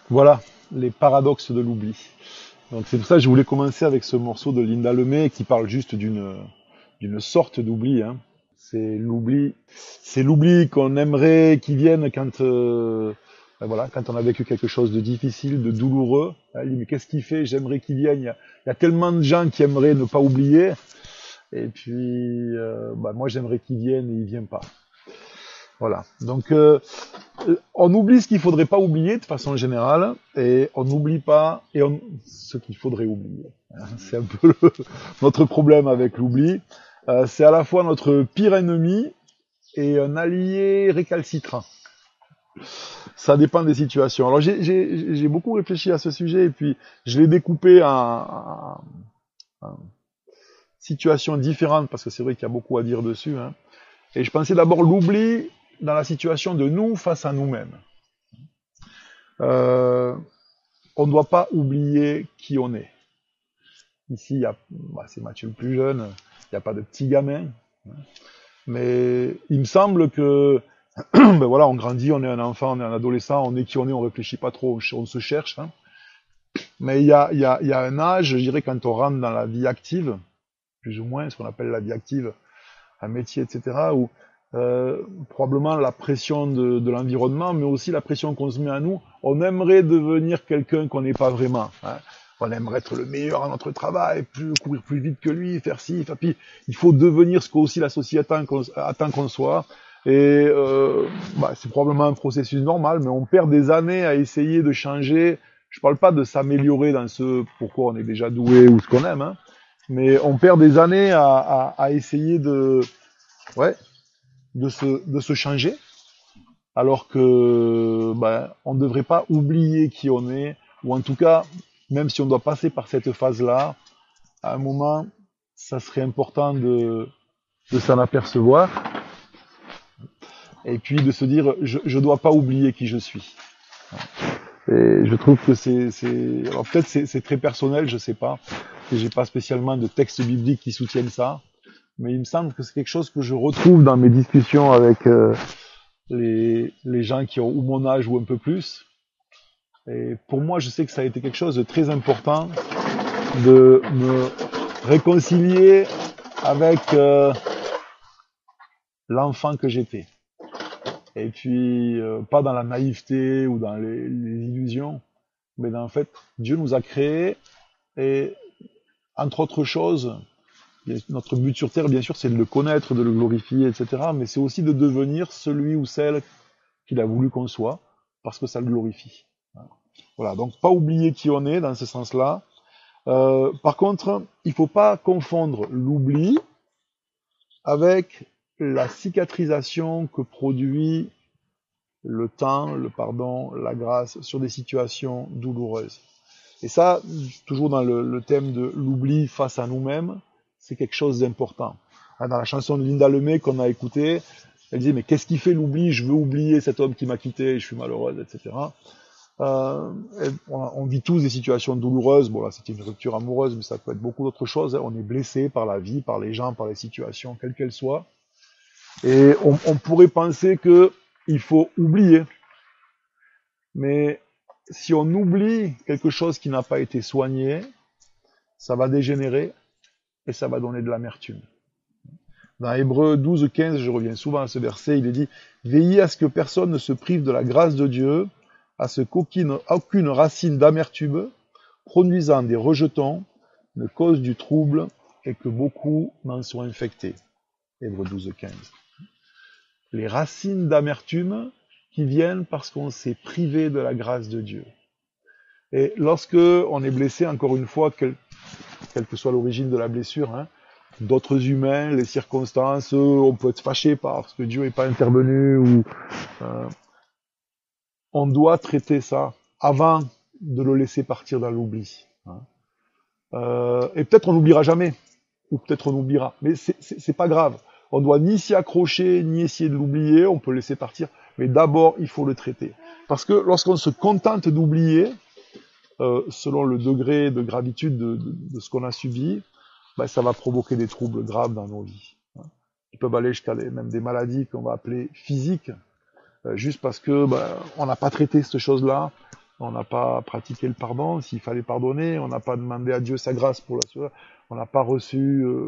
Voilà, les paradoxes de l'oubli. Donc c'est pour ça que je voulais commencer avec ce morceau de Linda Lemay qui parle juste d'une sorte d'oubli, hein. C'est l'oubli, c'est l'oubli qu'on aimerait qu'il vienne quand ben voilà, quand on a vécu quelque chose de difficile, de douloureux. Elle dit mais qu'est-ce qu'il fait? J'aimerais qu'il vienne. Il y a tellement de gens qui aimeraient ne pas oublier. Et puis bah, moi j'aimerais qu'il vienne et il vient pas. Voilà. Donc on oublie ce qu'il faudrait pas oublier de façon générale et on n'oublie pas ce qu'il faudrait oublier. C'est un peu notre problème avec l'oubli. C'est à la fois notre pire ennemi et un allié récalcitrant. Ça dépend des situations. Alors j'ai beaucoup réfléchi à ce sujet et puis je l'ai découpé en situations différentes parce que c'est vrai qu'il y a beaucoup à dire dessus, hein. Et je pensais d'abord l'oubli dans la situation de nous face à nous-mêmes. Euh, on ne doit pas oublier qui on est. Ici, c'est Mathieu le plus jeune, il n'y a pas de petit gamin. Mais il me semble que, ben voilà, on grandit, on est un enfant, on est un adolescent, on est qui on est, on réfléchit pas trop, on se cherche, hein. Mais il y a un âge, je dirais, quand on rentre dans la vie active, plus ou moins, ce qu'on appelle la vie active, un métier, etc., où probablement la pression de l'environnement, mais aussi la pression qu'on se met à nous, on aimerait devenir quelqu'un qu'on n'est pas vraiment, hein. On aimerait être le meilleur à notre travail, courir plus vite que lui, faire ci, faire puis il faut devenir ce qu'aussi la société attend qu'on soit. Et c'est probablement un processus normal, mais on perd des années à essayer de changer. Je parle pas de s'améliorer dans ce pourquoi on est déjà doué ou ce qu'on aime, hein, mais on perd des années à essayer ouais, de se changer, alors que on ne devrait pas oublier qui on est, ou en tout cas, même si on doit passer par cette phase-là, à un moment, ça serait important de s'en apercevoir, et puis de se dire, je ne dois pas oublier qui je suis. Et je trouve que alors peut-être c'est très personnel, je sais pas, et j'ai pas spécialement de textes bibliques qui soutiennent ça, mais il me semble que c'est quelque chose que je retrouve dans mes discussions avec les gens qui ont ou mon âge ou un peu plus. Et pour moi, je sais que ça a été quelque chose de très important de me réconcilier avec l'enfant que j'étais. Et puis, pas dans la naïveté ou dans les illusions, mais dans le fait, Dieu nous a créés et, entre autres choses, notre but sur Terre, bien sûr, c'est de le connaître, de le glorifier, etc. Mais c'est aussi de devenir celui ou celle qu'il a voulu qu'on soit, parce que ça le glorifie. Voilà, donc pas oublier qui on est dans ce sens-là. Par contre, il ne faut pas confondre l'oubli avec la cicatrisation que produit le temps, le pardon, la grâce sur des situations douloureuses. Et ça, toujours dans le thème de l'oubli face à nous-mêmes, c'est quelque chose d'important. Dans la chanson de Linda Lemay qu'on a écoutée, elle disait, mais qu'est-ce qui fait l'oubli? Je veux oublier cet homme qui m'a quitté, je suis malheureuse, etc. On vit tous des situations douloureuses. Bon là, c'était une rupture amoureuse, mais ça peut être beaucoup d'autres choses. On est blessé par la vie, par les gens, par les situations, quelles qu'elles soient. Et on pourrait penser que il faut oublier. Mais si on oublie quelque chose qui n'a pas été soigné, ça va dégénérer et ça va donner de l'amertume. Dans Hébreux 12:15, je reviens souvent à ce verset, il est dit « Veillez à ce que personne ne se prive de la grâce de Dieu, à ce qu'aucune racine d'amertume, produisant des rejetons, ne cause du trouble et que beaucoup n'en soient infectés. » Hébreux 12:15. Les racines d'amertume qui viennent parce qu'on s'est privé de la grâce de Dieu. Et lorsque on est blessé, encore une fois, quelle que soit l'origine de la blessure, hein, d'autres humains, les circonstances, on peut être fâché parce que Dieu n'est pas intervenu, ou on doit traiter ça avant de le laisser partir dans l'oubli. Hein. Et peut-être on n'oubliera jamais, ou peut-être on oubliera, mais c'est pas grave. On doit ni s'y accrocher, ni essayer de l'oublier, on peut le laisser partir, mais d'abord il faut le traiter. Parce que lorsqu'on se contente d'oublier, selon le degré de gravitude de ce qu'on a subi, ça va provoquer des troubles graves dans nos vies. Ils peuvent aller jusqu'à même des maladies qu'on va appeler physiques, juste parce que on n'a pas traité cette chose-là, on n'a pas pratiqué le pardon, s'il fallait pardonner, on n'a pas demandé à Dieu sa grâce pour la on n'a pas reçu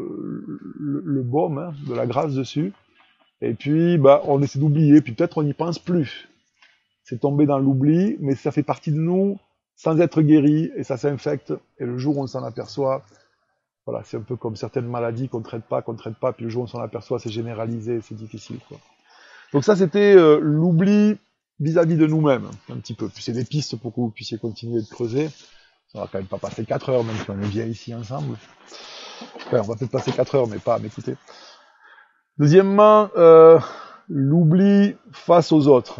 le baume hein, de la grâce dessus. Et puis, bah, on essaie d'oublier, puis peut-être on n'y pense plus. C'est tombé dans l'oubli, mais ça fait partie de nous sans être guéri, et ça s'infecte. Et le jour où on s'en aperçoit, voilà, c'est un peu comme certaines maladies qu'on traite pas, puis le jour où on s'en aperçoit, c'est généralisé, c'est difficile, quoi. Donc ça, c'était l'oubli vis-à-vis de nous-mêmes, un petit peu. Puis c'est des pistes pour que vous puissiez continuer de creuser. On va quand même pas passer 4 heures, même si on est bien ici ensemble. Enfin, on va peut-être passer 4 heures, mais pas à m'écouter. Deuxièmement, l'oubli face aux autres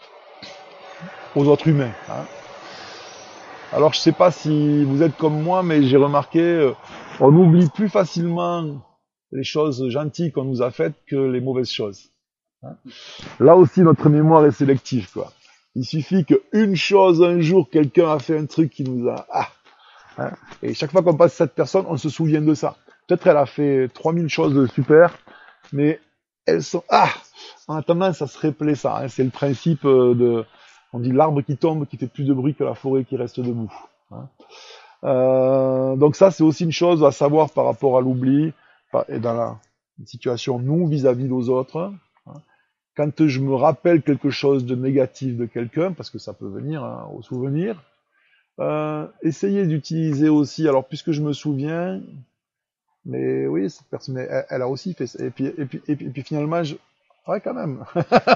humains. Hein. Alors, je sais pas si vous êtes comme moi, mais j'ai remarqué, on oublie plus facilement les choses gentilles qu'on nous a faites que les mauvaises choses. Hein. Là aussi, notre mémoire est sélective, quoi. Il suffit qu'une chose, un jour, quelqu'un a fait un truc qui nous a... hein. Et chaque fois qu'on passe cette personne, on se souvient de ça. Peut-être elle a fait 3000 choses de super, mais elles sont... en attendant, ça se replaît ça. Hein. C'est le principe de... On dit l'arbre qui tombe, qui fait plus de bruit que la forêt qui reste debout. Hein. Donc ça, c'est aussi une chose à savoir par rapport à l'oubli, et dans la situation, nous, vis-à-vis des autres. Hein. Quand je me rappelle quelque chose de négatif de quelqu'un, parce que ça peut venir hein, au souvenir, essayez d'utiliser aussi, alors puisque je me souviens, mais oui, cette personne, elle a aussi fait ça, et puis finalement, ouais, quand même,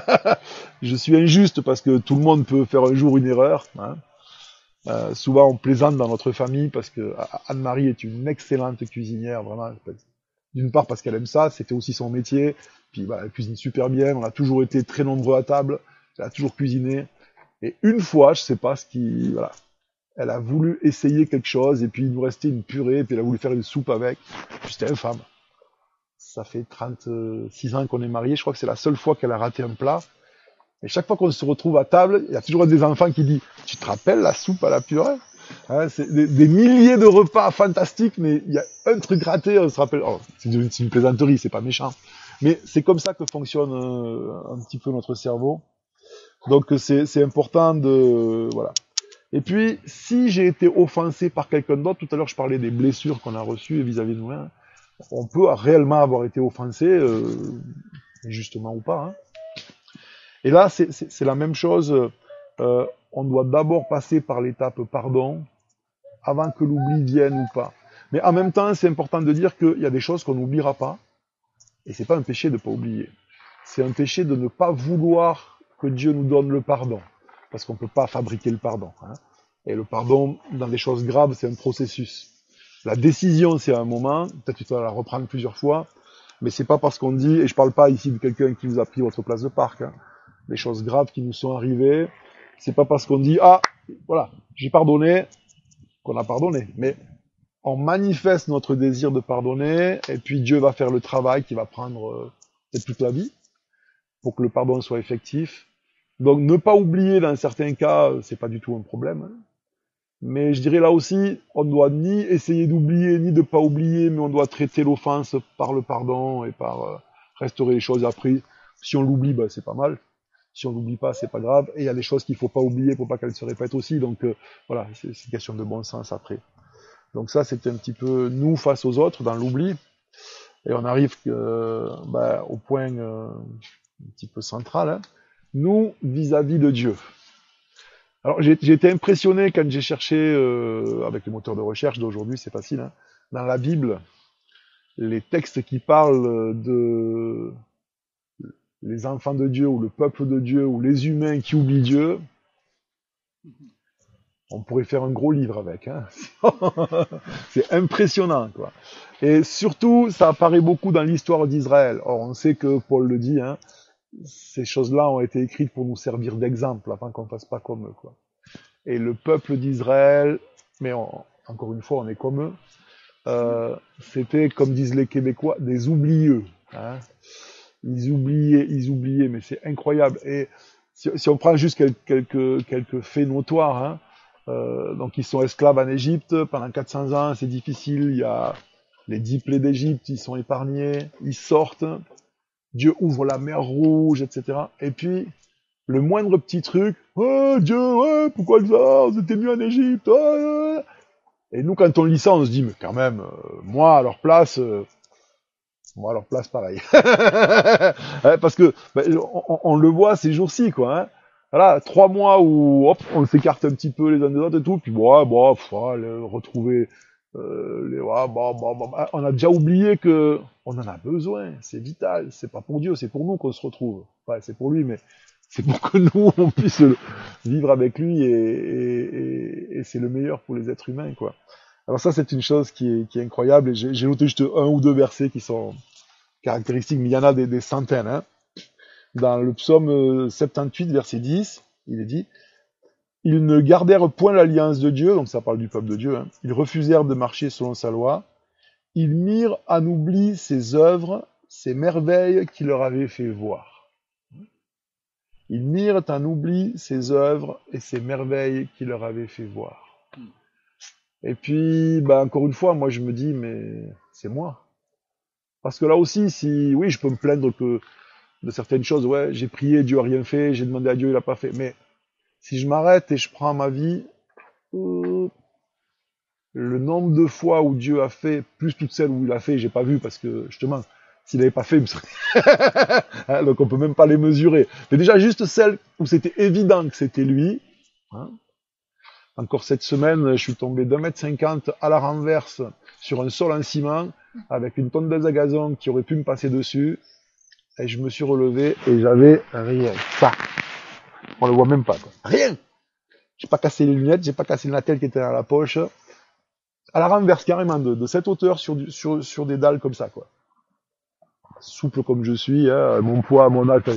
je suis injuste parce que tout le monde peut faire un jour une erreur, hein. Souvent on plaisante dans notre famille parce que Anne-Marie est une excellente cuisinière, vraiment, d'une part parce qu'elle aime ça, c'était aussi son métier, puis bah, elle cuisine super bien, on a toujours été très nombreux à table, elle a toujours cuisiné, et une fois, je sais pas ce qui, voilà, elle a voulu essayer quelque chose, et puis il nous restait une purée, et puis elle a voulu faire une soupe avec, puis c'était infâme. Ça fait 36 ans qu'on est mariés, je crois que c'est la seule fois qu'elle a raté un plat, et chaque fois qu'on se retrouve à table, il y a toujours un des enfants qui dit « Tu te rappelles la soupe à la purée ?» Hein, c'est des milliers de repas fantastiques, mais il y a un truc raté, on se rappelle... Oh, c'est une plaisanterie, c'est pas méchant. Mais c'est comme ça que fonctionne un petit peu notre cerveau. Donc c'est important de... Voilà. Et puis, si j'ai été offensé par quelqu'un d'autre, tout à l'heure je parlais des blessures qu'on a reçues vis-à-vis de nous, hein, on peut réellement avoir été offensé, justement ou pas, hein. Et là, c'est la même chose. On doit d'abord passer par l'étape pardon, avant que l'oubli vienne ou pas. Mais en même temps, c'est important de dire qu'il y a des choses qu'on n'oubliera pas. Et c'est pas un péché de ne pas oublier. C'est un péché de ne pas vouloir que Dieu nous donne le pardon. Parce qu'on ne peut pas fabriquer le pardon. Hein. Et le pardon, dans des choses graves, c'est un processus. La décision, c'est un moment. Peut-être que tu vas la reprendre plusieurs fois. Mais c'est pas parce qu'on dit, et je parle pas ici de quelqu'un qui vous a pris votre place de parc, hein, les choses graves qui nous sont arrivées, c'est pas parce qu'on dit voilà, j'ai pardonné qu'on a pardonné, mais on manifeste notre désir de pardonner et puis Dieu va faire le travail qui va prendre peut-être toute la vie pour que le pardon soit effectif. Donc ne pas oublier dans certains cas, c'est pas du tout un problème. Hein. Mais je dirais là aussi, on ne doit ni essayer d'oublier ni de pas oublier, mais on doit traiter l'offense par le pardon et par restaurer les choses après. Si on l'oublie, ben, c'est pas mal. Si on l'oublie pas, c'est pas grave. Et il y a des choses qu'il faut pas oublier pour pas qu'elles se répètent aussi. Donc voilà, c'est une question de bon sens après. Donc ça, c'était un petit peu nous face aux autres dans l'oubli. Et on arrive au point un petit peu central. Hein. Nous vis-à-vis de Dieu. Alors j'ai été impressionné quand j'ai cherché avec les moteurs de recherche d'aujourd'hui, c'est facile. Hein, dans la Bible, les textes qui parlent de les enfants de Dieu ou le peuple de Dieu ou les humains qui oublient Dieu, on pourrait faire un gros livre avec. Hein. C'est impressionnant, quoi. Et surtout, ça apparaît beaucoup dans l'histoire d'Israël. Or, on sait que Paul le dit, hein, ces choses-là ont été écrites pour nous servir d'exemple, afin qu'on ne fasse pas comme eux, quoi. Et le peuple d'Israël, mais encore une fois, on est comme eux, c'était, comme disent les Québécois, des oublieux. Hein. Ils oubliaient, mais c'est incroyable. Et si on prend juste quelques faits notoires, hein, donc ils sont esclaves en Égypte pendant 400 ans, c'est difficile, il y a les 10 plaies d'Égypte, ils sont épargnés, ils sortent, Dieu ouvre la mer Rouge, etc. Et puis, le moindre petit truc, oh Dieu, ouais, pourquoi ça, vous étiez mieux en Égypte, ouais. Et nous, quand on lit ça, on se dit, mais quand même, moi, à leur place, pareil. Parce que, on le voit ces jours-ci, quoi, hein. Voilà, 3 mois où, hop, on s'écarte un petit peu les uns des autres et tout, puis retrouver, on a déjà oublié que on en a besoin, c'est vital, c'est pas pour Dieu, c'est pour nous qu'on se retrouve. Ouais, c'est pour lui, mais c'est pour que nous, on puisse vivre avec lui et c'est le meilleur pour les êtres humains, quoi. Alors ça, c'est une chose qui est incroyable et j'ai noté juste un ou deux versets qui sont caractéristiques, mais il y en a des centaines, hein. Dans le psaume 78, verset 10, il est dit, ils ne gardèrent point l'alliance de Dieu, donc ça parle du peuple de Dieu, hein. Ils refusèrent de marcher selon sa loi, ils mirent en oubli ses œuvres, ses merveilles qu'il leur avait fait voir. Ils mirent en oubli ses œuvres et ses merveilles qu'il leur avait fait voir. Et puis, encore une fois, moi je me dis, mais c'est moi. Parce que là aussi, si, oui, je peux me plaindre que de certaines choses, ouais, j'ai prié, Dieu a rien fait, j'ai demandé à Dieu, il a pas fait. Mais si je m'arrête et je prends ma vie, le nombre de fois où Dieu a fait, plus toutes celles où il a fait, j'ai pas vu parce que justement, s'il n'avait pas fait, il me serait... Hein, donc on peut même pas les mesurer. Mais déjà juste celles où c'était évident que c'était lui. Hein. Encore cette semaine, je suis tombé d'1,50 m à la renverse sur un sol en ciment avec une tondeuse à gazon qui aurait pu me passer dessus. Et je me suis relevé et j'avais rien. Ça. On le voit même pas, quoi. Rien. J'ai pas cassé les lunettes, j'ai pas cassé la tête qui était dans la poche. À la renverse, carrément, de cette hauteur sur des dalles comme ça, quoi. Souple comme je suis, hein, mon poids, mon âge.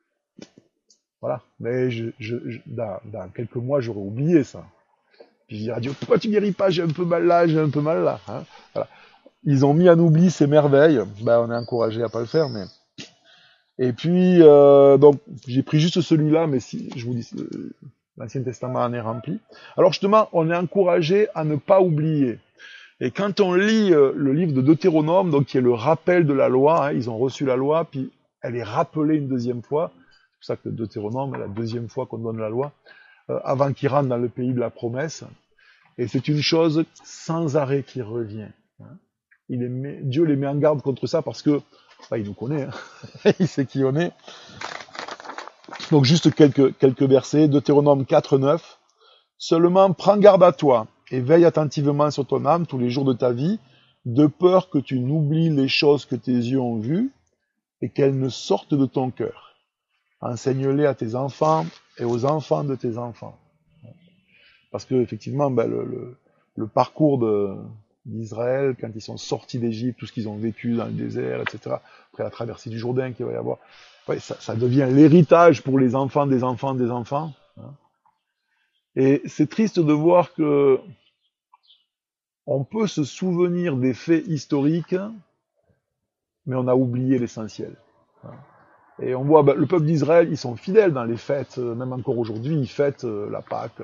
Voilà. Mais dans quelques mois, j'aurais oublié ça. Puis je dirais à Dieu, pourquoi tu guéris pas? J'ai un peu mal là, j'ai un peu mal là. Hein, voilà. Ils ont mis en oubli ces merveilles. On est encouragé à pas le faire, mais... Et puis, donc, j'ai pris juste celui-là, mais si, je vous dis, l'Ancien Testament en est rempli. Alors justement, on est encouragé à ne pas oublier. Et quand on lit le livre de Deutéronome, donc qui est le rappel de la loi, hein, ils ont reçu la loi, puis elle est rappelée une deuxième fois. C'est pour ça que Deutéronome est la deuxième fois qu'on donne la loi, avant qu'ils rentrent dans le pays de la promesse. Et c'est une chose sans arrêt qui revient. Hein. Dieu les met en garde contre ça parce que il nous connaît, hein. Il sait qui on est. Donc juste quelques versets. Deutéronome 4:9. Seulement prends garde à toi et veille attentivement sur ton âme tous les jours de ta vie, de peur que tu n'oublies les choses que tes yeux ont vues et qu'elles ne sortent de ton cœur. Enseigne-les à tes enfants et aux enfants de tes enfants. Parce que effectivement, le parcours d'Israël, quand ils sont sortis d'Égypte, tout ce qu'ils ont vécu dans le désert, etc., après la traversée du Jourdain qu'il va y avoir, ouais, ça devient l'héritage pour les enfants des enfants des enfants. Hein. Et c'est triste de voir que on peut se souvenir des faits historiques, mais on a oublié l'essentiel. Hein. Et on voit, le peuple d'Israël, ils sont fidèles dans les fêtes, même encore aujourd'hui, ils fêtent la Pâque,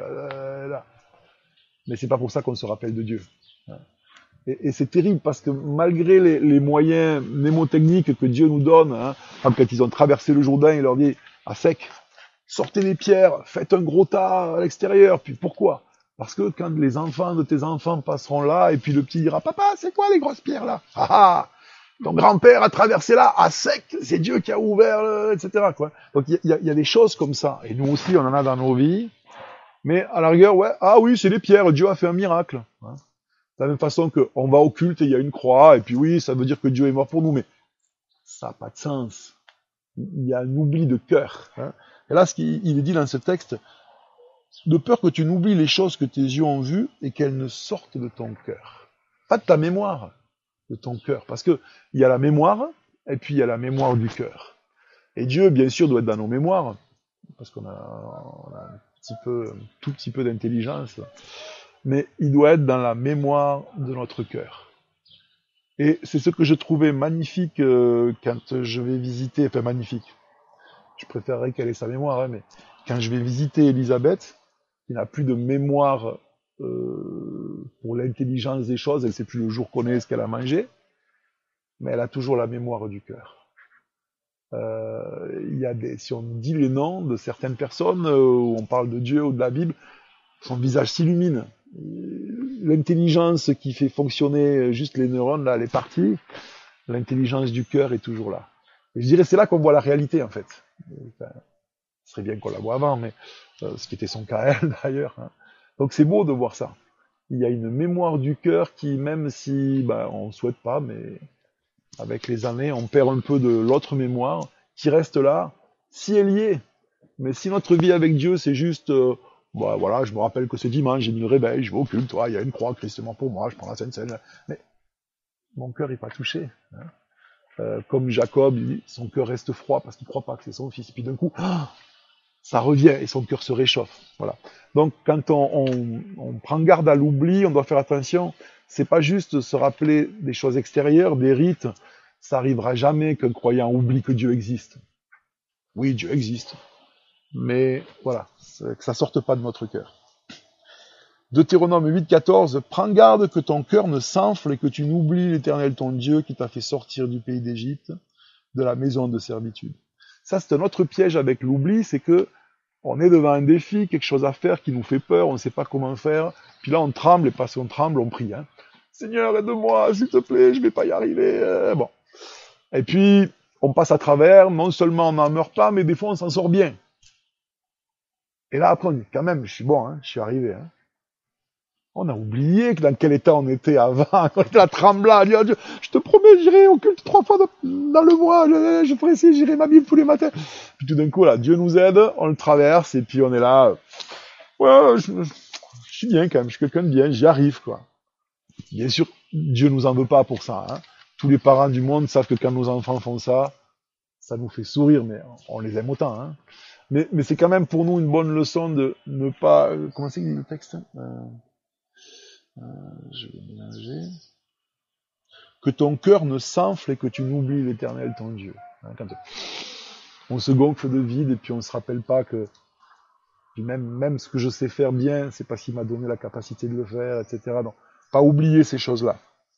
mais c'est pas pour ça qu'on se rappelle de Dieu. Hein. Et c'est terrible parce que malgré les moyens mnémotechniques que Dieu nous donne, hein, quand ils ont traversé le Jourdain, il leur dit à sec, sortez les pierres, faites un gros tas à l'extérieur. Puis pourquoi? Parce que quand les enfants de tes enfants passeront là, et puis le petit dira, papa, c'est quoi les grosses pierres là? Ah ah, ton grand-père a traversé là à sec, c'est Dieu qui a ouvert, etc. Quoi. Donc il y a des choses comme ça, et nous aussi on en a dans nos vies. Mais à la rigueur, ouais, ah oui, c'est les pierres, Dieu a fait un miracle. Hein. De la même façon qu'on va au culte et il y a une croix, et puis oui, ça veut dire que Dieu est mort pour nous, mais ça n'a pas de sens. Il y a un oubli de cœur. Hein. Et là, il est dit dans ce texte, de peur que tu n'oublies les choses que tes yeux ont vues et qu'elles ne sortent de ton cœur. Pas de ta mémoire, de ton cœur. Parce que il y a la mémoire, et puis il y a la mémoire du cœur. Et Dieu, bien sûr, doit être dans nos mémoires, parce qu'on a tout petit peu d'intelligence, mais il doit être dans la mémoire de notre cœur. Et c'est ce que je trouvais magnifique quand je vais visiter, enfin magnifique, je préférerais qu'elle ait sa mémoire, hein, mais quand je vais visiter Elisabeth, qui n'a plus de mémoire pour l'intelligence des choses, elle ne sait plus le jour qu'on est, ce qu'elle a mangé, mais elle a toujours la mémoire du cœur. Si on dit les noms de certaines personnes, où on parle de Dieu ou de la Bible, son visage s'illumine. L'intelligence qui fait fonctionner juste les neurones, là, elle est partie. L'intelligence du cœur est toujours là. Et je dirais, c'est là qu'on voit la réalité, en fait. Enfin, ce serait bien qu'on la voit avant, mais ce qui était son cas à elle, d'ailleurs. Hein. Donc c'est beau de voir ça. Il y a une mémoire du cœur qui, même si on ne souhaite pas, mais avec les années, on perd un peu de l'autre mémoire, qui reste là, si elle y est. Mais si notre vie avec Dieu, c'est juste, voilà, je me rappelle que ce dimanche, j'ai mis le réveil, je vais au culte, il y a une croix, Christ est mort pour moi, je prends la Sainte Seine. Mais mon cœur n'est pas touché. Hein. Comme Jacob, il dit, son cœur reste froid parce qu'il ne croit pas que c'est son fils. Et puis d'un coup, ça revient et son cœur se réchauffe. Voilà. Donc quand on prend garde à l'oubli, on doit faire attention. C'est pas juste se rappeler des choses extérieures, des rites. Ça arrivera jamais qu'un croyant oublie que Dieu existe. Oui, Dieu existe. Mais voilà, que ça sorte pas de notre cœur. Deutéronome 8,14, prends garde que ton cœur ne s'enfle et que tu n'oublies l'Éternel ton Dieu qui t'a fait sortir du pays d'Égypte, de la maison de servitude. Ça, c'est un autre piège avec l'oubli, c'est que on est devant un défi, quelque chose à faire qui nous fait peur, on ne sait pas comment faire, puis là on tremble, et parce qu'on tremble, on prie. Hein. Seigneur, aide-moi, s'il te plaît, je vais pas y arriver. Bon. Et puis, on passe à travers, non seulement on n'en meurt pas, mais des fois on s'en sort bien. Et là, après, on dit, quand même, je suis bon, hein, je suis arrivé. Hein. On a oublié dans quel état on était avant, on était là tremblant, je te promets, j'irai au culte 3 fois dans le mois, je ferai ci, j'irai ma Bible tous les matins. Puis tout d'un coup, là, Dieu nous aide, on le traverse, et puis on est là, ouais, je suis bien quand même, je suis quelqu'un de bien, j'y arrive, quoi. Bien sûr, Dieu nous en veut pas pour ça, hein. Tous les parents du monde savent que quand nos enfants font ça, ça nous fait sourire, mais on les aime autant, hein. Mais c'est quand même pour nous une bonne leçon de ne pas, comment c'est qu'il dit le texte? Je vais mélanger. Que ton cœur ne s'enfle et que tu n'oublies l'Éternel ton Dieu. Hein, quand on se gonfle de vide et puis on se rappelle pas que même ce que je sais faire bien, c'est parce qu'il m'a donné la capacité de le faire, etc. Donc, pas oublier ces choses-là.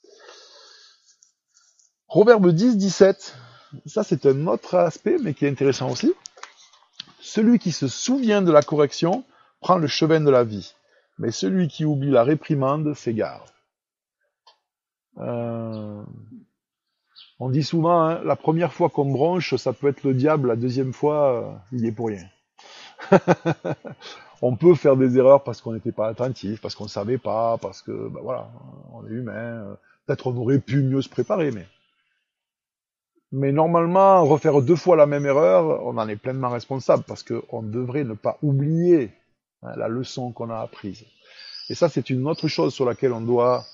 Proverbe 10, 17. Ça, c'est un autre aspect, mais qui est intéressant aussi. Celui qui se souvient de la correction prend le chemin de la vie. Mais celui qui oublie la réprimande s'égare. On dit souvent, hein, la première fois qu'on bronche, ça peut être le diable, la deuxième fois, il y est pour rien. On peut faire des erreurs parce qu'on n'était pas attentif, parce qu'on ne savait pas, parce que, voilà, on est humain. Peut-être on aurait pu mieux se préparer, mais normalement, refaire 2 fois la même erreur, on en est pleinement responsable, parce qu'on devrait ne pas oublier la leçon qu'on a apprise. Et ça, c'est une autre chose sur laquelle on doit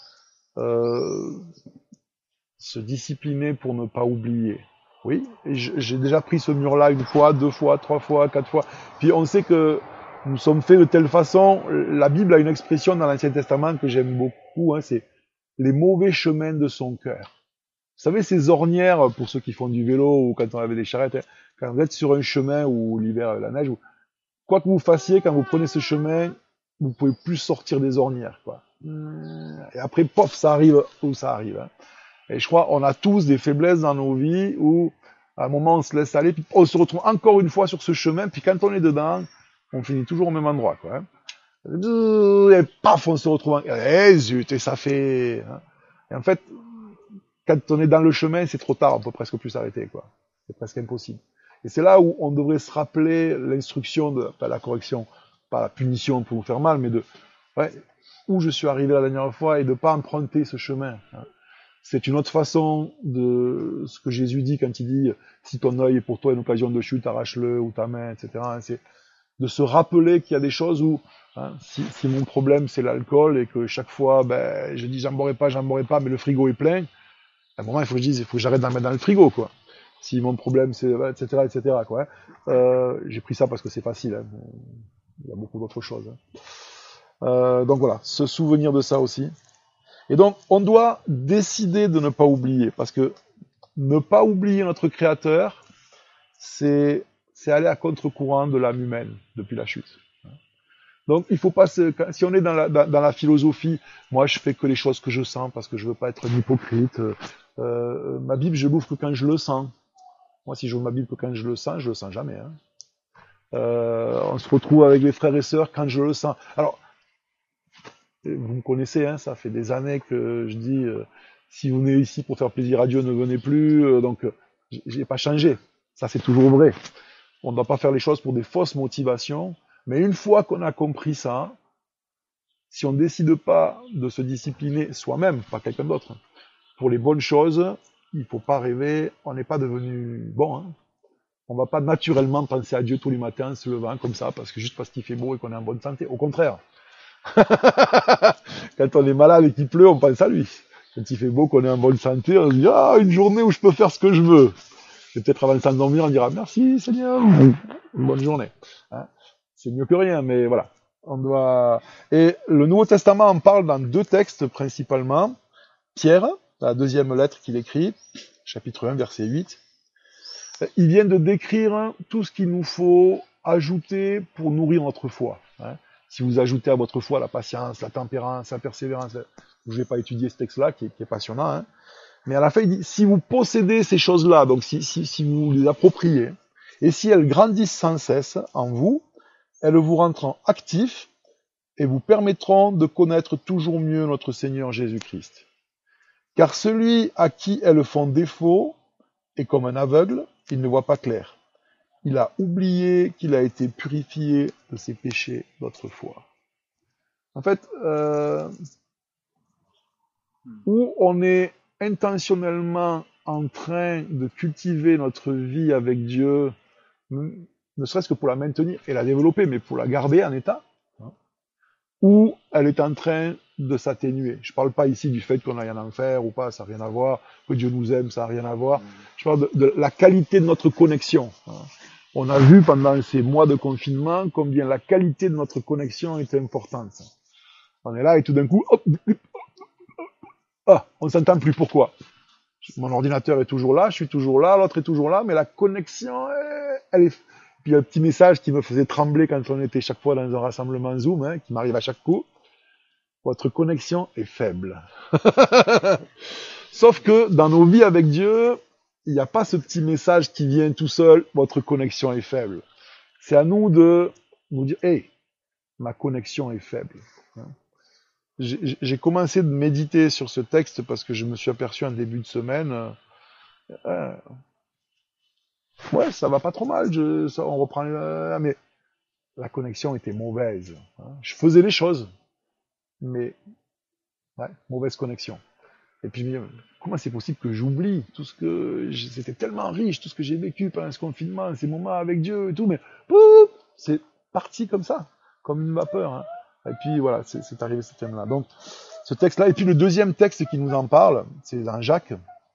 se discipliner pour ne pas oublier. Oui, j'ai déjà pris ce mur-là 1 fois, 2 fois, 3 fois, 4 fois. Puis on sait que nous sommes faits de telle façon. La Bible a une expression dans l'Ancien Testament que j'aime beaucoup, hein, c'est les mauvais chemins de son cœur. Vous savez, ces ornières, pour ceux qui font du vélo ou quand on avait des charrettes, hein, quand vous êtes sur un chemin ou l'hiver la neige, quoi que vous fassiez, quand vous prenez ce chemin, vous pouvez plus sortir des ornières, quoi. Et après, pof, ça arrive où ça arrive. Hein. Et je crois, on a tous des faiblesses dans nos vies où, à un moment, on se laisse aller, puis on se retrouve encore une fois sur ce chemin, puis quand on est dedans, on finit toujours au même endroit, quoi. Hein. Et paf, on se retrouve, zut, et ça fait. Hein. Et en fait, quand on est dans le chemin, c'est trop tard, on peut presque plus s'arrêter, quoi. C'est presque impossible. Et c'est là où on devrait se rappeler l'instruction pas la correction, pas la punition pour nous faire mal, mais où je suis arrivé la dernière fois et de pas emprunter ce chemin. Hein. C'est une autre façon de ce que Jésus dit quand il dit si ton œil est pour toi une occasion de chute, arrache-le, ou ta main, etc. Hein, c'est de se rappeler qu'il y a des choses où, hein, si mon problème c'est l'alcool et que chaque fois, je dis j'en boirai pas, mais le frigo est plein, à un moment il faut que j'arrête d'en mettre dans le frigo, quoi. Si mon problème c'est, etc., quoi. Hein. J'ai pris ça parce que c'est facile. Hein. Il y a beaucoup d'autres choses. Hein. Donc voilà, se souvenir de ça aussi. Et donc, on doit décider de ne pas oublier, parce que ne pas oublier notre Créateur, c'est aller à contre-courant de l'âme humaine depuis la chute. Donc, il faut pas si on est dans la philosophie, moi je fais que les choses que je sens parce que je veux pas être un hypocrite. Ma Bible, je l'ouvre que quand je le sens. Moi, si j'ouvre ma Bible que quand je le sens jamais. Hein. On se retrouve avec les frères et sœurs quand je le sens. Alors, vous me connaissez, hein, ça fait des années que je dis, si vous venez ici pour faire plaisir à Dieu, ne venez plus. Donc, j'ai pas changé. Ça, c'est toujours vrai. On ne doit pas faire les choses pour des fausses motivations. Mais une fois qu'on a compris ça, si on décide pas de se discipliner soi-même, pas quelqu'un d'autre, pour les bonnes choses, il faut pas rêver, on n'est pas devenu bon. Hein. On va pas naturellement penser à Dieu tous les matins en se levant comme ça, juste parce qu'il fait beau et qu'on est en bonne santé. Au contraire. Quand on est malade et qu'il pleut, on pense à lui. Quand il fait beau, qu'on est en bonne santé, on se dit, ah, une journée où je peux faire ce que je veux. Et peut-être avant de s'endormir, on dira, merci Seigneur, une bonne journée. Hein, c'est mieux que rien, mais voilà. On doit. Et le Nouveau Testament en parle dans 2 textes principalement. Pierre, la 2e lettre qu'il écrit, chapitre 1, verset 8. Il vient de décrire tout ce qu'il nous faut ajouter pour nourrir notre foi. Hein. Si vous ajoutez à votre foi la patience, la tempérance, la persévérance, je ne vais pas étudier ce texte-là qui est passionnant, hein. Mais à la fin, il dit, si vous possédez ces choses-là, donc si vous les appropriez, et si elles grandissent sans cesse en vous, elles vous rendront actifs et vous permettront de connaître toujours mieux notre Seigneur Jésus-Christ. Car celui à qui elles font défaut est comme un aveugle, il ne voit pas clair. Il a oublié qu'il a été purifié de ses péchés d'autrefois. En fait, où on est intentionnellement en train de cultiver notre vie avec Dieu, ne serait-ce que pour la maintenir et la développer, mais pour la garder en état, hein, ou elle est en train de s'atténuer. Je ne parle pas ici du fait qu'on aille en enfer ou pas, ça n'a rien à voir, que Dieu nous aime, ça n'a rien à voir. Je parle de la qualité de notre connexion. Hein. On a vu pendant ces mois de confinement combien la qualité de notre connexion est importante. On est là et tout d'un coup, hop, on ne s'entend plus. Pourquoi? Mon ordinateur est toujours là, je suis toujours là, l'autre est toujours là, mais la connexion, elle est... Puis il y a un petit message qui me faisait trembler quand on était chaque fois dans un rassemblement Zoom, hein, qui m'arrive à chaque coup. Votre connexion est faible. Sauf que dans nos vies avec Dieu, il n'y a pas ce petit message qui vient tout seul, votre connexion est faible. C'est à nous de nous dire, hey, ma connexion est faible. J'ai commencé de méditer sur ce texte parce que je me suis aperçu en début de semaine, ouais, ça va pas trop mal, on reprend, mais la connexion était mauvaise. Hein. Je faisais les choses, mais ouais, mauvaise connexion. Et puis, comment c'est possible que j'oublie tout ce que... C'était tellement riche, tout ce que j'ai vécu pendant ce confinement, ces moments avec Dieu et tout, mais pouf, c'est parti comme ça, comme une vapeur. Hein. Et puis voilà, c'est arrivé ce thème-là. Donc, ce texte-là, et puis le deuxième texte qui nous en parle, c'est dans Jacques.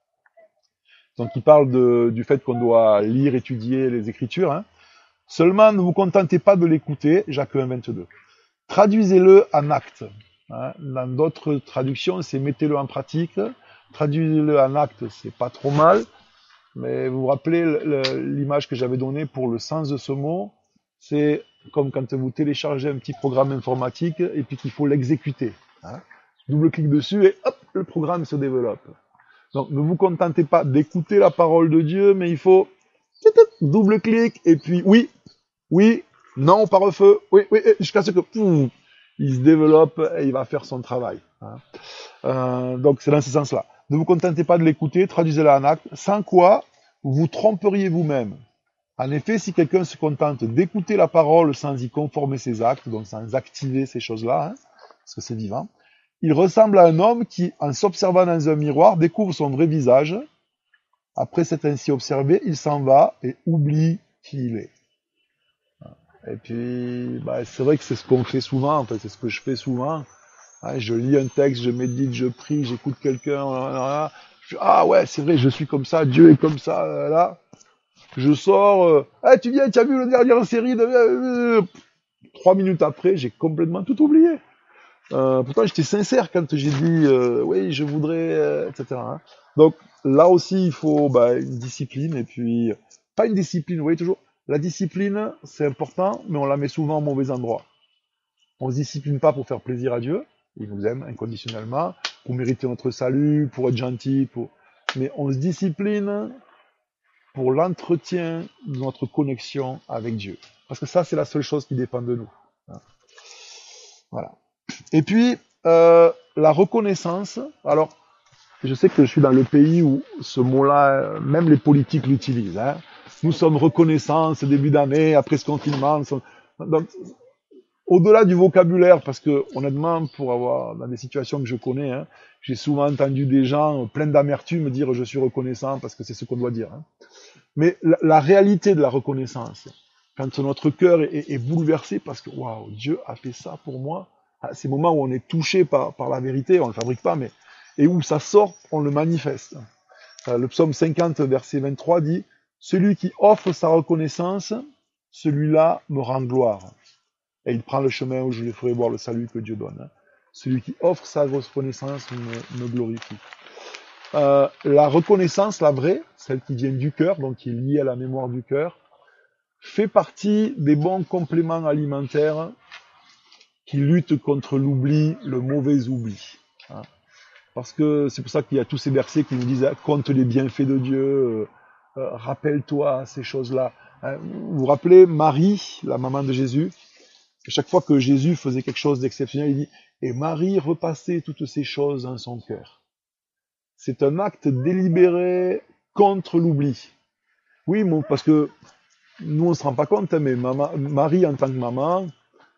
Donc, il parle du fait qu'on doit lire, étudier les Écritures. Hein. Seulement, ne vous contentez pas de l'écouter, Jacques 1, 22. Traduisez-le en actes. Hein. Dans d'autres traductions, c'est mettez-le en pratique. Traduisez-le en actes, c'est pas trop mal. Mais vous vous rappelez l'image que j'avais donnée pour le sens de ce mot? C'est comme quand vous téléchargez un petit programme informatique et puis qu'il faut l'exécuter. Hein. Double-clic dessus et hop, le programme se développe. Donc ne vous contentez pas d'écouter la parole de Dieu, mais il faut double-clic et puis oui, non, par feu, oui, jusqu'à ce que il se développe et il va faire son travail. Hein. Donc c'est dans ce sens-là. Ne vous contentez pas de l'écouter, traduisez-la en acte, sans quoi vous tromperiez vous-même. En effet, si quelqu'un se contente d'écouter la parole sans y conformer ses actes, donc sans activer ces choses-là, hein, parce que c'est vivant, il ressemble à un homme qui, en s'observant dans un miroir, découvre son vrai visage. Après s'être ainsi observé, il s'en va et oublie qui il est. Et puis, c'est vrai que c'est ce qu'on fait souvent, en fait, c'est ce que je fais souvent. Je lis un texte, je médite, je prie, j'écoute quelqu'un, ah ouais, c'est vrai, je suis comme ça, Dieu est comme ça, là. Je sors, tu viens, tu as vu la dernière série de... 3 minutes après, j'ai complètement tout oublié. Pourtant, j'étais sincère quand j'ai dit, oui, je voudrais, etc. Hein. Donc, là aussi, il faut une discipline, et puis, pas une discipline, vous voyez toujours, la discipline, c'est important, mais on la met souvent au mauvais endroit. On se discipline pas pour faire plaisir à Dieu, il nous aime inconditionnellement, pour mériter notre salut, pour être gentil, mais on se discipline pour l'entretien de notre connexion avec Dieu. Parce que ça, c'est la seule chose qui dépend de nous. Voilà. Et puis, la reconnaissance. Alors, je sais que je suis dans le pays où ce mot-là, même les politiques l'utilisent. Hein. Nous sommes reconnaissants, ce début d'année, après ce confinement. Donc, au-delà du vocabulaire, parce que honnêtement, pour avoir dans des situations que je connais, hein, j'ai souvent entendu des gens pleins d'amertume dire je suis reconnaissant parce que c'est ce qu'on doit dire. Hein. Mais la réalité de la reconnaissance, quand notre cœur est bouleversé parce que waouh, Dieu a fait ça pour moi, à ces moments où on est touché par la vérité, on le fabrique pas, mais et où ça sort, on le manifeste. Le psaume 50, verset 23 dit celui qui offre sa reconnaissance, celui-là me rend gloire. Et il prend le chemin où je lui ferai voir le salut que Dieu donne. Celui qui offre sa reconnaissance me glorifie. La reconnaissance, la vraie, celle qui vient du cœur, donc qui est liée à la mémoire du cœur, fait partie des bons compléments alimentaires qui luttent contre l'oubli, le mauvais oubli. Parce que c'est pour ça qu'il y a tous ces versets qui nous disent compte les bienfaits de Dieu, rappelle-toi ces choses-là. Vous vous rappelez Marie, la maman de Jésus? Chaque fois que Jésus faisait quelque chose d'exceptionnel, il dit « Et Marie repassait toutes ces choses dans son cœur. » C'est un acte délibéré contre l'oubli. Oui, parce que nous, on ne se rend pas compte, hein, mais Marie, en tant que maman,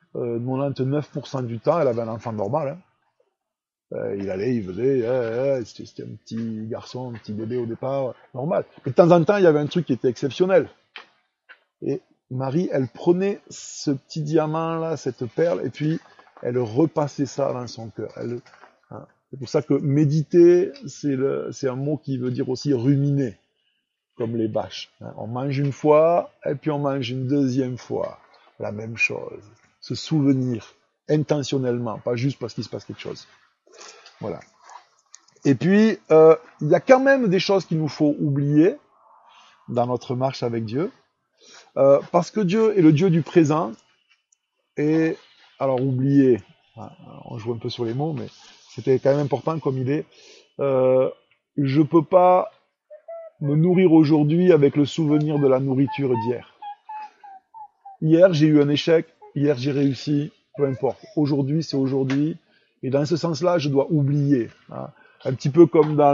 99% du temps, elle avait un enfant normal. Hein. Il allait, il faisait, c'était un petit garçon, un petit bébé au départ, normal. Mais de temps en temps, il y avait un truc qui était exceptionnel. Et Marie, elle prenait ce petit diamant-là, cette perle, et puis elle repassait ça dans son cœur. C'est pour ça que méditer, c'est un mot qui veut dire aussi ruminer, comme les bâches. On mange une fois, et puis on mange une deuxième fois. La même chose. Se souvenir intentionnellement, pas juste parce qu'il se passe quelque chose. Voilà. Et puis, il y a quand même des choses qu'il nous faut oublier dans notre marche avec Dieu. Parce que Dieu est le Dieu du présent, et alors oublier, on joue un peu sur les mots, mais c'était quand même important comme idée, je peux pas me nourrir aujourd'hui avec le souvenir de la nourriture d'hier. Hier, j'ai eu un échec, hier, j'ai réussi, peu importe. Aujourd'hui, c'est aujourd'hui, et dans ce sens-là, je dois oublier. Hein. Un petit peu comme dans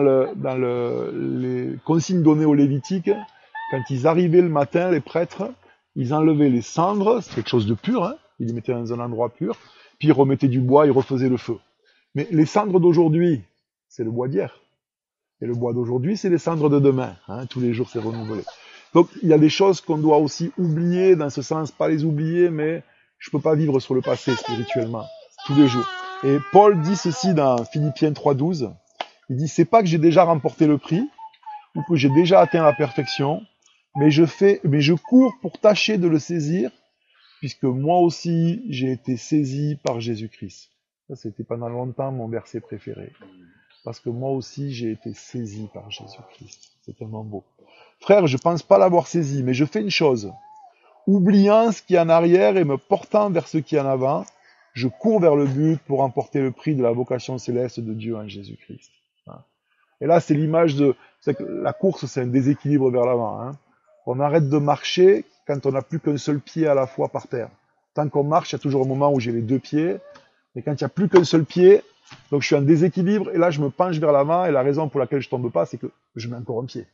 les consignes données aux Lévitiques, quand ils arrivaient le matin, les prêtres, ils enlevaient les cendres, c'est quelque chose de pur, hein, ils les mettaient dans un endroit pur, puis ils remettaient du bois, ils refaisaient le feu. Mais les cendres d'aujourd'hui, c'est le bois d'hier. Et le bois d'aujourd'hui, c'est les cendres de demain. Hein, tous les jours, c'est renouvelé. Donc, il y a des choses qu'on doit aussi oublier, dans ce sens, pas les oublier, mais je peux pas vivre sur le passé spirituellement, tous les jours. Et Paul dit ceci dans Philippiens 3,12, il dit, c'est pas que j'ai déjà remporté le prix, ou que j'ai déjà atteint la perfection, mais je cours pour tâcher de le saisir, puisque moi aussi, j'ai été saisi par Jésus-Christ. Ça, c'était pendant longtemps mon verset préféré. Parce que moi aussi, j'ai été saisi par Jésus-Christ. C'est tellement beau. Frère, je pense pas l'avoir saisi, mais je fais une chose. Oubliant ce qui est en arrière et me portant vers ce qui est en avant, je cours vers le but pour remporter le prix de la vocation céleste de Dieu en Jésus-Christ. Et là, c'est l'image c'est que la course, c'est un déséquilibre vers l'avant. Hein. On arrête de marcher quand on n'a plus qu'un seul pied à la fois par terre. Tant qu'on marche, il y a toujours un moment où j'ai les deux pieds. Mais quand il n'y a plus qu'un seul pied, donc je suis en déséquilibre, et là je me penche vers l'avant, et la raison pour laquelle je tombe pas, c'est que je mets encore un pied.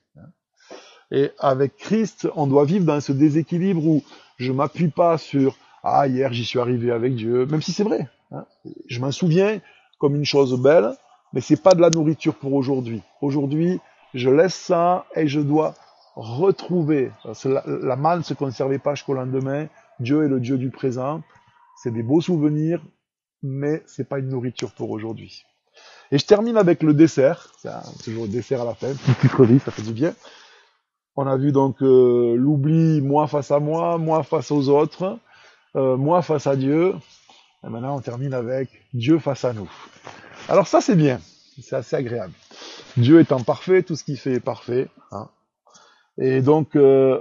Et avec Christ, on doit vivre dans ce déséquilibre où je m'appuie pas sur « Ah, hier j'y suis arrivé avec Dieu », même si c'est vrai. Hein. Je m'en souviens comme une chose belle, mais c'est pas de la nourriture pour aujourd'hui. Aujourd'hui, je laisse ça et je dois retrouver. La manne ne se conservait pas jusqu'au lendemain. Dieu est le Dieu du présent. C'est des beaux souvenirs, mais c'est pas une nourriture pour aujourd'hui. Et je termine avec le dessert. C'est toujours le dessert à la fin, petite sucrerie, ça fait du bien. On a vu donc l'oubli, moi face à moi face aux autres, moi face à Dieu. Et maintenant, on termine avec Dieu face à nous. Alors ça, c'est bien. C'est assez agréable. Dieu étant parfait, tout ce qu'il fait est parfait. Hein. Et donc,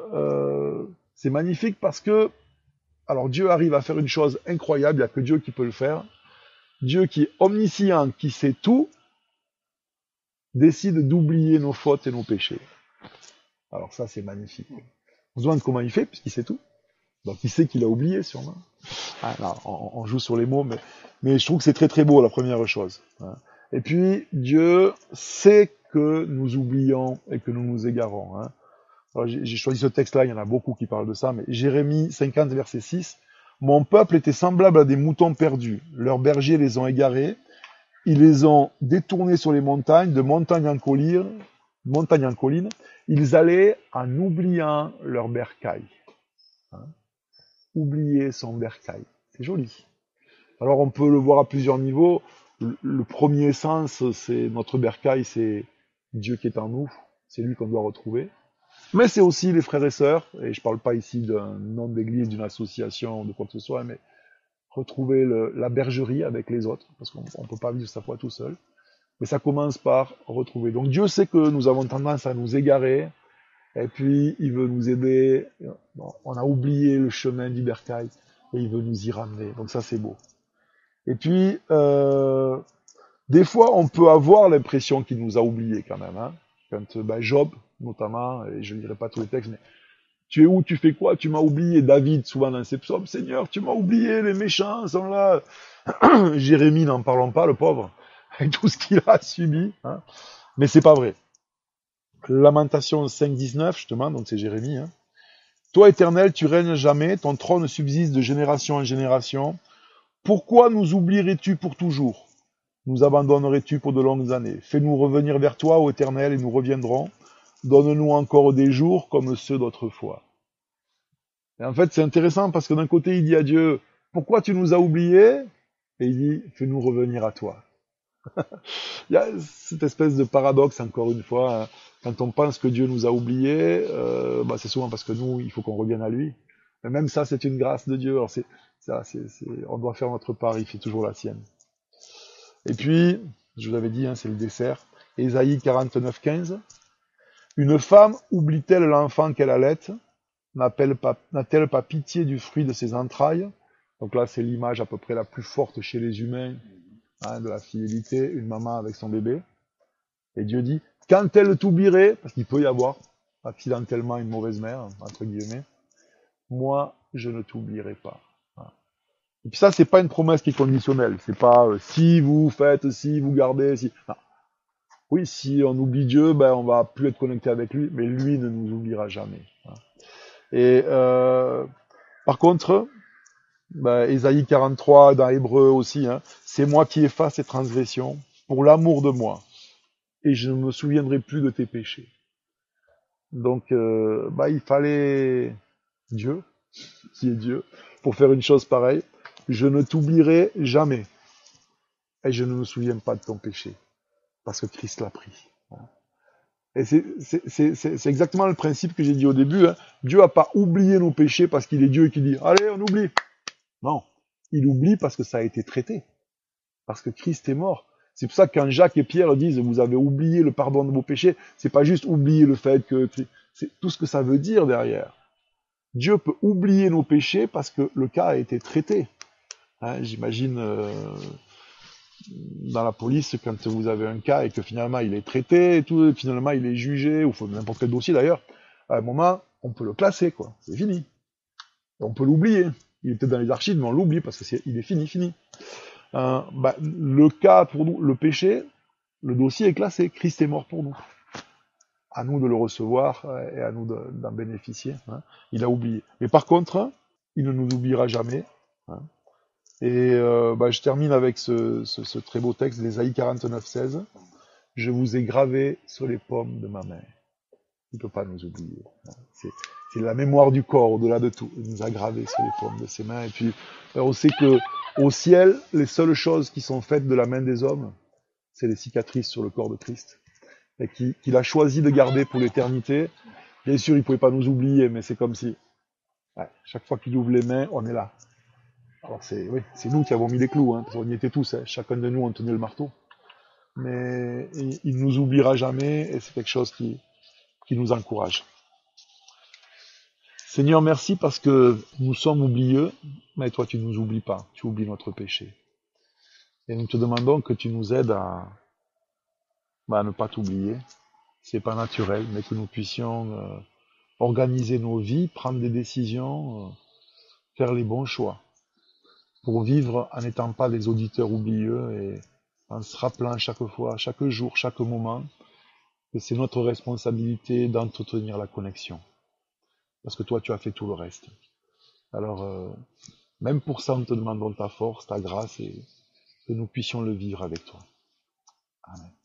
c'est magnifique parce que alors Dieu arrive à faire une chose incroyable, il n'y a que Dieu qui peut le faire. Dieu qui est omniscient, qui sait tout, décide d'oublier nos fautes et nos péchés. Alors ça, c'est magnifique. On se demande comment il fait, puisqu'il sait tout. Donc il sait qu'il a oublié, sûrement. Ah, là, on joue sur les mots, mais je trouve que c'est très très beau, la première chose. Hein. Et puis, Dieu sait que nous oublions et que nous nous égarons. Hein. Alors, j'ai choisi ce texte-là, il y en a beaucoup qui parlent de ça, mais Jérémie 50, verset 6. Mon peuple était semblable à des moutons perdus. Leurs bergers les ont égarés. Ils les ont détournés sur les montagnes, de montagne en colline. Ils allaient en oubliant leur bercail. Hein. Oublier son bercail. C'est joli. Alors on peut le voir à plusieurs niveaux. Le premier sens, c'est notre bercail, c'est Dieu qui est en nous. C'est lui qu'on doit retrouver. Mais c'est aussi les frères et sœurs, et je parle pas ici d'un nom d'église, d'une association, de quoi que ce soit, mais retrouver la bergerie avec les autres, parce qu'on ne peut pas vivre sa foi tout seul. Mais ça commence par retrouver. Donc Dieu sait que nous avons tendance à nous égarer, et puis il veut nous aider. Bon, on a oublié le chemin du bercail, et il veut nous y ramener. Donc ça c'est beau. Et puis, des fois, on peut avoir l'impression qu'il nous a oubliés quand même. Hein. Quand Job, notamment, et je ne lirai pas tous les textes, mais tu es où, tu fais quoi, tu m'as oublié. David, souvent dans ses psaumes, Seigneur, tu m'as oublié, les méchants sont là. Jérémie, n'en parlons pas, le pauvre, avec tout ce qu'il a subi. Hein. Mais c'est pas vrai. Lamentation 5.19, justement, donc c'est Jérémie. Hein. Toi, Éternel, tu règnes jamais, ton trône subsiste de génération en génération. Pourquoi nous oublierais-tu pour toujours? Nous abandonnerais-tu pour de longues années? Fais-nous revenir vers toi, ô Éternel, et nous reviendrons. Donne-nous encore des jours comme ceux d'autrefois. Et en fait, c'est intéressant parce que d'un côté, il dit à Dieu, pourquoi tu nous as oubliés? Et il dit, fais-nous revenir à toi. Il y a cette espèce de paradoxe, encore une fois, hein. Quand on pense que Dieu nous a oubliés, c'est souvent parce que nous, il faut qu'on revienne à lui. Mais même ça, c'est une grâce de Dieu. Alors on doit faire notre part, il fait toujours la sienne. Et puis, je vous l'avais dit, hein, c'est le dessert. Ésaïe 49.15. Une femme oublie-t-elle l'enfant qu'elle allait? N'a-t-elle pas pitié du fruit de ses entrailles? Donc là, c'est l'image à peu près la plus forte chez les humains, hein, de la fidélité, une maman avec son bébé. Et Dieu dit, quand elle t'oublierait, parce qu'il peut y avoir accidentellement une mauvaise mère, entre guillemets, moi, je ne t'oublierai pas. Voilà. Et puis ça, c'est pas une promesse qui est conditionnelle. C'est pas si vous faites, si vous gardez, si. Non. Oui, si on oublie Dieu, on va plus être connecté avec lui, mais lui ne nous oubliera jamais. Voilà. Et par contre, Ésaïe 43 dans Hébreu aussi, hein, c'est moi qui efface ces transgressions pour l'amour de moi, et je ne me souviendrai plus de tes péchés. Donc, il fallait Dieu, qui est Dieu, pour faire une chose pareille. Je ne t'oublierai jamais, et je ne me souviens pas de ton péché, parce que Christ l'a pris. Et c'est exactement le principe que j'ai dit au début. Hein. Dieu n'a pas oublié nos péchés parce qu'il est Dieu et qu'il dit « Allez, on oublie ». Non, il oublie parce que ça a été traité, parce que Christ est mort. C'est pour ça que quand Jacques et Pierre disent « Vous avez oublié le pardon de vos péchés », c'est pas juste oublier le fait que... C'est tout ce que ça veut dire derrière. Dieu peut oublier nos péchés parce que le cas a été traité. Hein, j'imagine dans la police, quand vous avez un cas et que finalement il est traité, et tout, finalement il est jugé, ou n'importe quel dossier d'ailleurs, à un moment, on peut le classer, quoi. C'est fini. Et on peut l'oublier. Il est peut-être dans les archives, mais on l'oublie parce qu'il est fini. Le cas pour nous, le péché, le dossier est classé. Christ est mort pour nous. À nous de le recevoir et à nous d'en bénéficier. Hein. Il a oublié. Mais par contre, il ne nous oubliera jamais. Hein. Et je termine avec ce très beau texte d'Ésaïe 49.16. Je vous ai gravé sur les paumes de ma main. Il ne peut pas nous oublier. C'est la mémoire du corps, au-delà de tout. Il nous a gravé sur les paumes de ses mains. Et puis, on sait que au ciel, les seules choses qui sont faites de la main des hommes, c'est les cicatrices sur le corps de Christ. Et qu'il a choisi de garder pour l'éternité. Bien sûr, il ne pouvait pas nous oublier, mais c'est comme si, chaque fois qu'il ouvre les mains, on est là. Alors c'est nous qui avons mis les clous, hein, parce qu'on y était tous, hein, chacun de nous on tenait le marteau. Mais il ne nous oubliera jamais, et c'est quelque chose qui nous encourage. Seigneur, merci parce que nous sommes oublieux, mais toi tu ne nous oublies pas, tu oublies notre péché. Et nous te demandons que tu nous aides à ne pas t'oublier, c'est pas naturel, mais que nous puissions organiser nos vies, prendre des décisions, faire les bons choix, pour vivre en n'étant pas des auditeurs oublieux et en se rappelant chaque fois, chaque jour, chaque moment, que c'est notre responsabilité d'entretenir la connexion. Parce que toi, tu as fait tout le reste. Alors, même pour ça, nous te demandons ta force, ta grâce et que nous puissions le vivre avec toi. Amen.